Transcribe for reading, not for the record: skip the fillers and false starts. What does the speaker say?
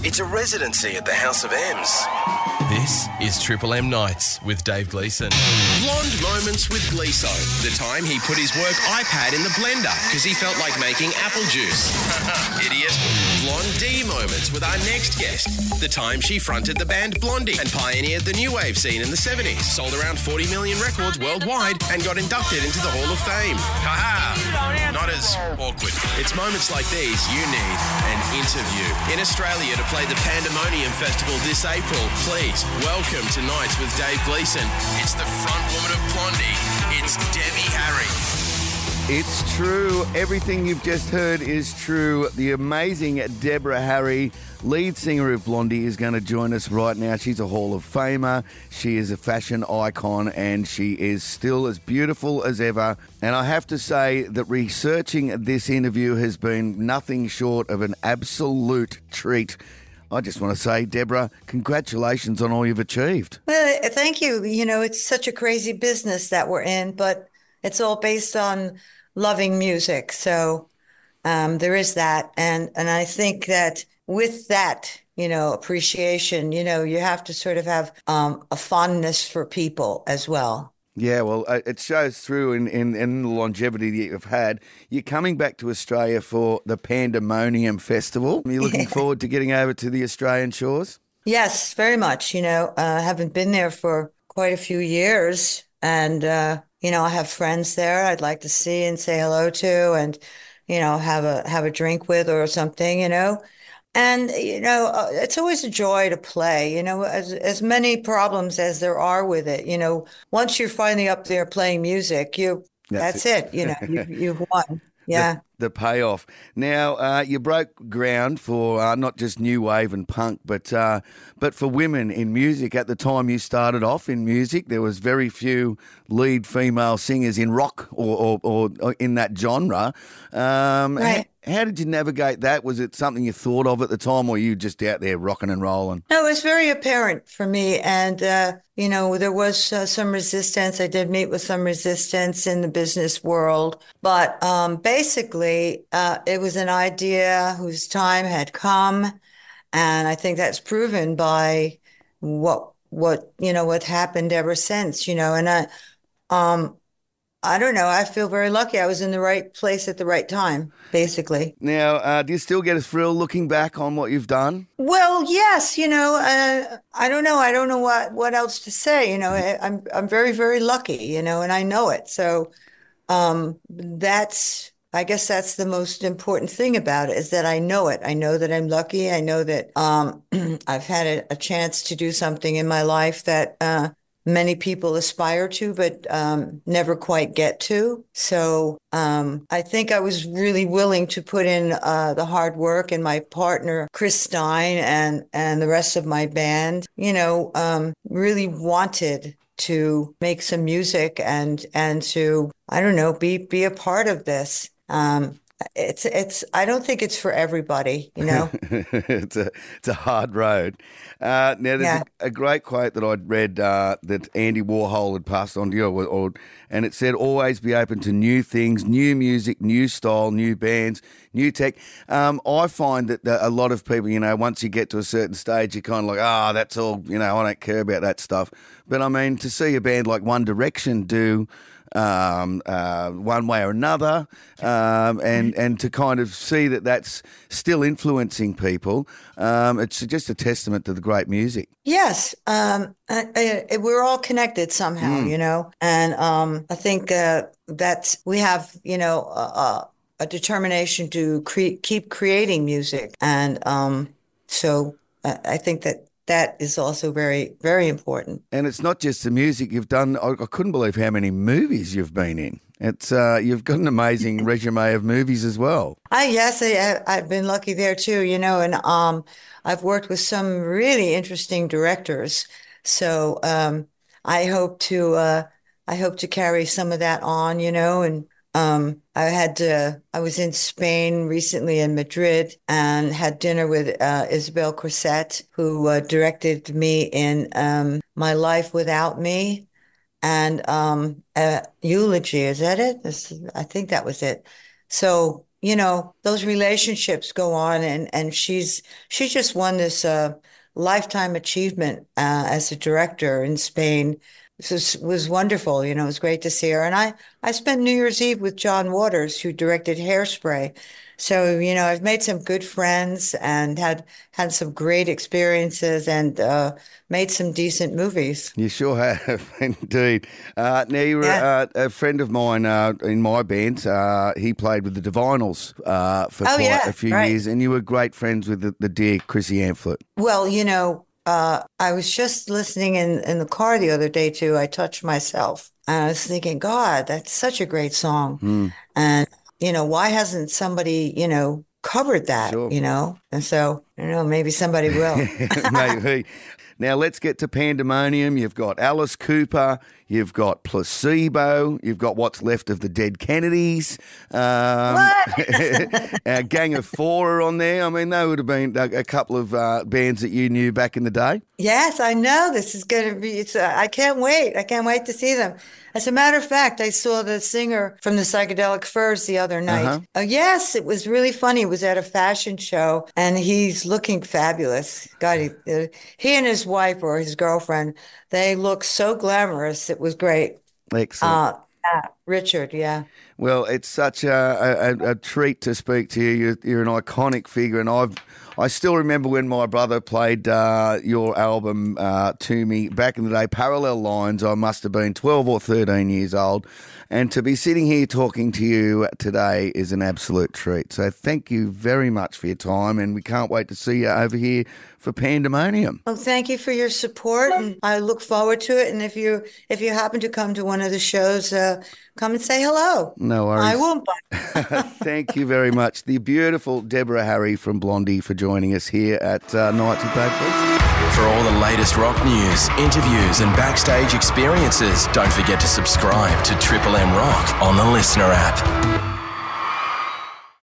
It's a residency at the House of M's. This is Triple M Nights with Dave Gleeson. Blonde moments with Gleeso. The time he put his work iPad in the blender because he felt like making apple juice. Idiot. Blondie moments with our next guest. The time she fronted the band Blondie and pioneered the new wave scene in the 70s. Sold around 40 million records worldwide and got inducted into the Hall of Fame. Haha. Not as awkward. It's moments like these you need an interview. In Australia to play the Pandemonium Festival this April, please welcome to Nights with Dave Gleeson. It's the front woman of Blondie. It's Debbie Harry. It's true. Everything you've just heard is true. The amazing Deborah Harry, lead singer of Blondie, is going to join us right now. She's a Hall of Famer. She is a fashion icon and she is still as beautiful as ever. And I have to say that researching this interview has been nothing short of an absolute treat. I just want to say, Deborah, congratulations on all you've achieved. Well, thank you. You know, it's such a crazy business that we're in, but it's all based on loving music. So there is that. And I think that with that, you know, appreciation, you know, you have to sort of have a fondness for people as well. Yeah, well, it shows through in the longevity that you've had. You're coming back to Australia for the Pandemonium Festival. Are you looking forward to getting over to the Australian shores? Yes, very much. You know, I haven't been there for quite a few years. And, you know, I have friends there I'd like to see and say hello to and, you know, have a drink with or something, you know. And, you know, it's always a joy to play, you know, as many problems as there are with it. You know, once you're finally up there playing music, that's it. You know, you've won. Yeah. The payoff. Now, you broke ground for not just new wave and punk, but for women in music. At the time you started off in music, there was very few lead female singers in rock or in that genre. Right. How did you navigate that? Was it something you thought of at the time, or were you just out there rocking and rolling? No, it was very apparent for me. And, you know, there was some resistance. I did meet with some resistance in the business world. But basically, it was an idea whose time had come. And I think that's proven by what happened ever since, you know. And I don't know. I feel very lucky. I was in the right place at the right time, basically. Now, do you still get a thrill looking back on what you've done? Well, yes. You know, I don't know. I don't know what else to say. You know, I'm very, very lucky. You know, and I know it. So, I guess that's the most important thing about it is that I know it. I know that I'm lucky. I know that I've had a chance to do something in my life that many people aspire to, but never quite get to. So I think I was really willing to put in the hard work, and my partner, Chris Stein, and the rest of my band, you know, really wanted to make some music and to, I don't know, be a part of this. It's I don't think it's for everybody, you know. It's a hard road. Now there's a great quote that I'd read that Andy Warhol had passed on to you, and it said, "Always be open to new things, new music, new style, new bands, new tech." I find that a lot of people, you know, once you get to a certain stage, you're kind of like, that's all, you know, I don't care about that stuff. But I mean, to see a band like One Direction do one way or another, and to kind of see that that's still influencing people, it's just a testament to the great music. Yes, we're all connected somehow, you know, and I think that we have, you know, a determination to keep creating music, and so I think that is also very, very important. And it's not just the music you've done. I couldn't believe how many movies you've been in. It's you've got an amazing resume of movies as well. Yes, I've been lucky there too, you know, and I've worked with some really interesting directors. So I hope to carry some of that on, you know, and I was in Spain recently in Madrid and had dinner with Isabel Corsett, who directed me in My Life Without Me and Eulogy. Is that it? I think that was it. So those relationships go on, and she just won this lifetime achievement as a director in Spain. This was wonderful. It was great to see her. And I spent New Year's Eve with John Waters, who directed Hairspray. So, I've made some good friends and had some great experiences and made some decent movies. You sure have, indeed. Now, you were a friend of mine in my band. He played with the Divinals for quite a few years, and you were great friends with the dear Chrissy Amphlett. Well, I was just listening in the car the other day, too. I Touch Myself. And I was thinking, God, that's such a great song. And why hasn't somebody, covered that, Sure. And so, maybe somebody will. Maybe. Now, let's get to Pandemonium. You've got Alice Cooper. You've got Placebo. You've got What's Left of the Dead Kennedys. Our Gang of Four are on there. I mean, they would have been a couple of bands that you knew back in the day. Yes, I know. This is going to be, I can't wait. I can't wait to see them. As a matter of fact, I saw the singer from the Psychedelic Furs the other night. Yes, it was really funny. He was at a fashion show, and he's looking fabulous. God, he and his wife or his girlfriend, they look so glamorous. It was great. Excellent. Richard, yeah. Well, it's such a treat to speak to you. You're an iconic figure, and I still remember when my brother played your album to me back in the day, Parallel Lines. I must have been 12 or 13 years old. And to be sitting here talking to you today is an absolute treat. So thank you very much for your time, and we can't wait to see you over here for Pandemonium. Well, thank you for your support, and I look forward to it. And if you happen to come to one of the shows, come and say hello. No worries. I won't. Thank you very much. The beautiful Deborah Harry from Blondie for joining us here at Nights with Dave Gleeson. For all the latest rock news, interviews and backstage experiences, don't forget to subscribe to Triple M Rock on the Listener app.